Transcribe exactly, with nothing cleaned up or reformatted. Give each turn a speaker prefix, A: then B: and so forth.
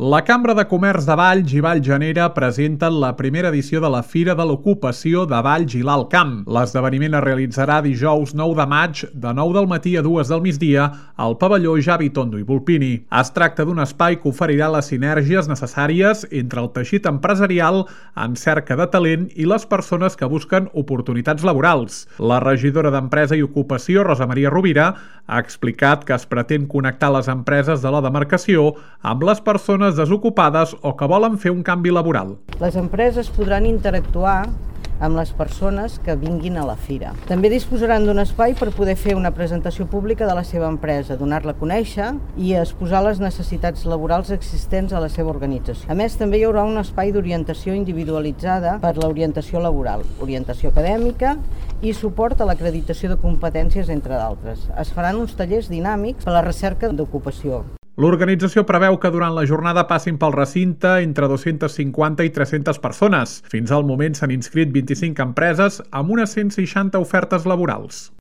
A: La Cambra de Comerç de Valls i Vallgenera presenten la primera edició de la Fira de l'Ocupació de Valls i l'Alt Camp. L'esdeveniment es realitzarà dijous nou de maig de nou del matí a dues del migdia al pavelló Javi Tondo i Volpini. Es tracta d'un espai que oferirà les sinergies necessàries entre el teixit empresarial en cerca de talent i les persones que busquen oportunitats laborals. La regidora d'Empresa i Ocupació, Rosa Maria Rovira, ha explicat que es pretén connectar les empreses de la demarcació amb les persones desocupades o que volen fer un canvi laboral.
B: Les empreses podran interactuar amb les persones que vinguin a la fira. També disposaran d'un espai per poder fer una presentació pública de la seva empresa, donar-la a conèixer i exposar les necessitats laborals existents a la seva organització. A més, també hi haurà un espai d'orientació individualitzada per l'orientació laboral, orientació acadèmica i suport a l'acreditació de competències, entre d'altres. Es faran uns tallers dinàmics per a la recerca d'ocupació.
A: L'organització preveu que durant la jornada passin pel recinte entre dues-centes cinquanta i tres-centes persones. Fins al moment s'han inscrit vint-i-cinc empreses amb unes cent seixanta ofertes laborals.